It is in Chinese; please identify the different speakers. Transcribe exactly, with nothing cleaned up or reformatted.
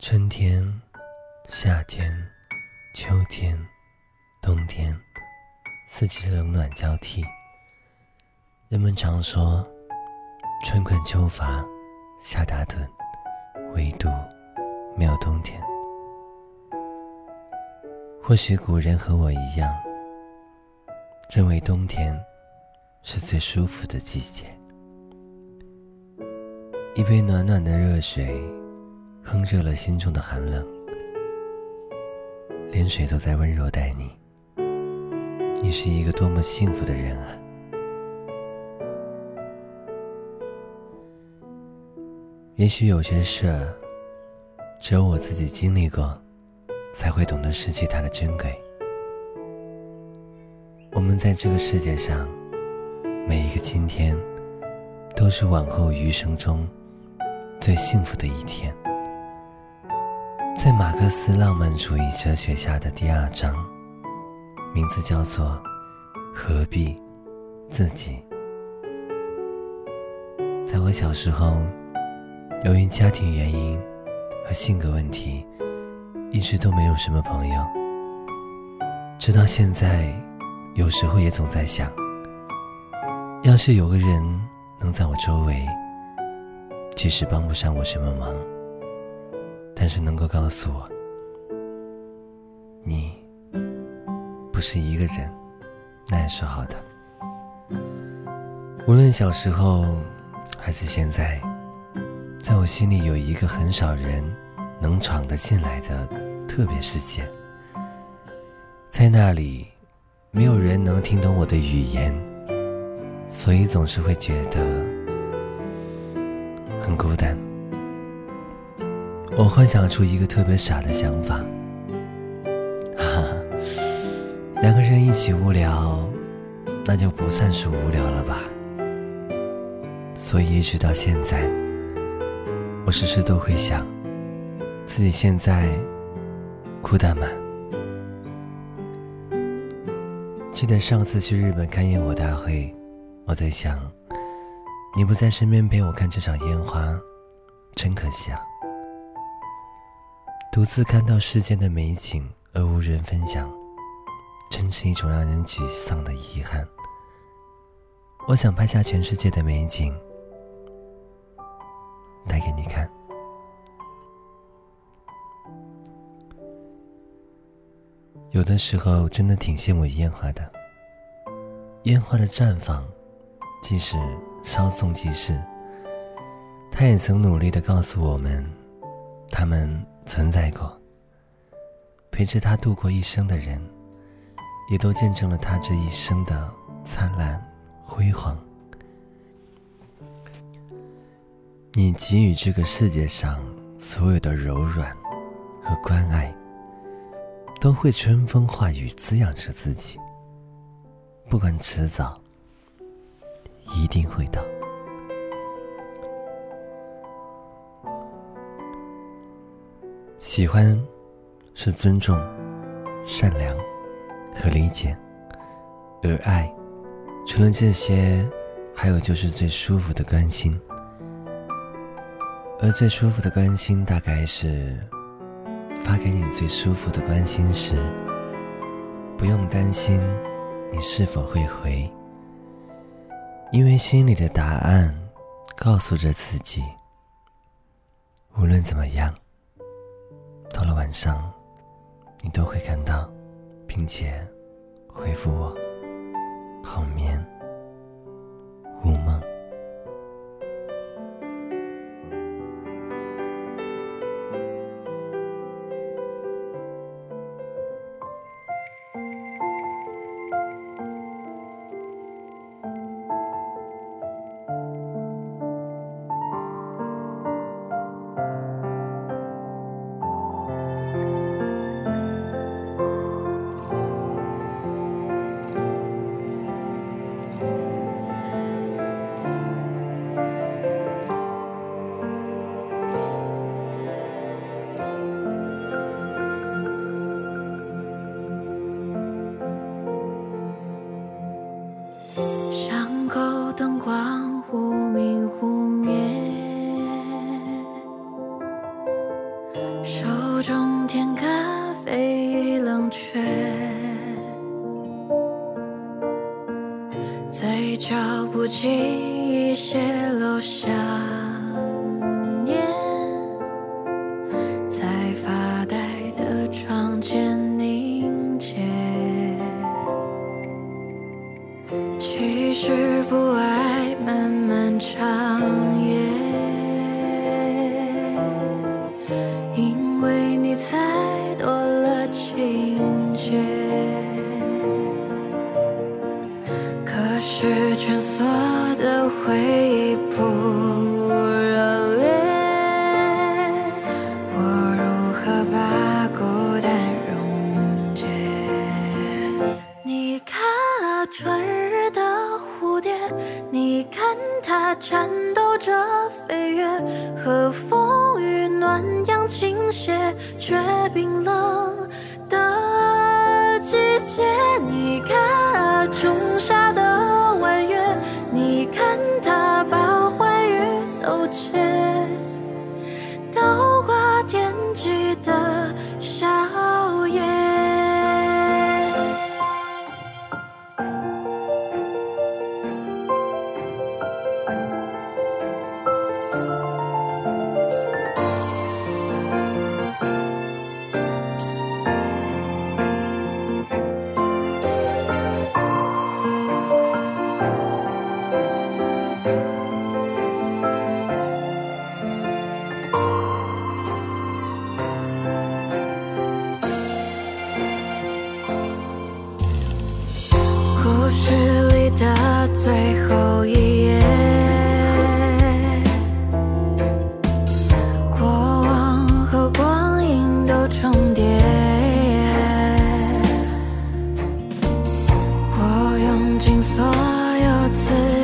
Speaker 1: 春天、夏天、秋天、冬天，四季冷暖交替。人们常说春困秋乏夏打盹，唯独没有冬天。或许古人和我一样，认为冬天是最舒服的季节。一杯暖暖的热水烘热了心中的寒冷，连水都在温柔待你。你是一个多么幸福的人啊！也许有些事只有我自己经历过，才会懂得失去它的珍贵。我们在这个世界上，每一个今天都是往后余生中最幸福的一天。在马克思浪漫主义哲学下的第二章，名字叫做何必自己。在我小时候，由于家庭原因和性格问题，一直都没有什么朋友。直到现在，有时候也总在想，要是有个人能在我周围，即使帮不上我什么忙，但是能够告诉我，你不是一个人，那也是好的。无论小时候还是现在，在我心里有一个很少人能闯得进来的特别世界。在那里，没有人能听懂我的语言，所以总是会觉得很孤单。我幻想出一个特别傻的想法，哈哈，两个人一起无聊，那就不算是无聊了吧。所以一直到现在，我时时都会想，自己现在孤单吗？记得上次去日本看烟火大会，我在想，你不在身边陪我看这场烟花，真可惜啊。独自看到世间的美景而无人分享，真是一种让人沮丧的遗憾。我想拍下全世界的美景，带给你看。有的时候真的挺羡慕烟花的，烟花的绽放即使稍纵即逝，它也曾努力地告诉我们，它们存在过。陪着他度过一生的人，也都见证了他这一生的灿烂辉煌。你给予这个世界上所有的柔软和关爱，都会春风化雨滋养着自己，不管迟早一定会到。喜欢是尊重、善良和理解，而爱除了这些，还有就是最舒服的关心。而最舒服的关心，大概是发给你最舒服的关心时，不用担心你是否会回，因为心里的答案告诉着自己，无论怎么样，到了晚上你都会看到，并且回复我，好眠无梦。
Speaker 2: 灯光忽明忽灭， 嘴角不经意泄露想念，在发呆的窗前凝结。其实不爱漫漫长夜，因为你才多了情节。可是蜷缩的回忆不热烈，我如何把孤单溶解？你看啊，春日的蝴蝶，你看它颤抖着飞跃，和风与暖阳倾斜，却冰冷的季节。你看啊，仲夏的弯月，你看它把欢愉都结，倒挂天际的笑靥。故事里的最后一页，过往和光阴都重叠。我用尽所有资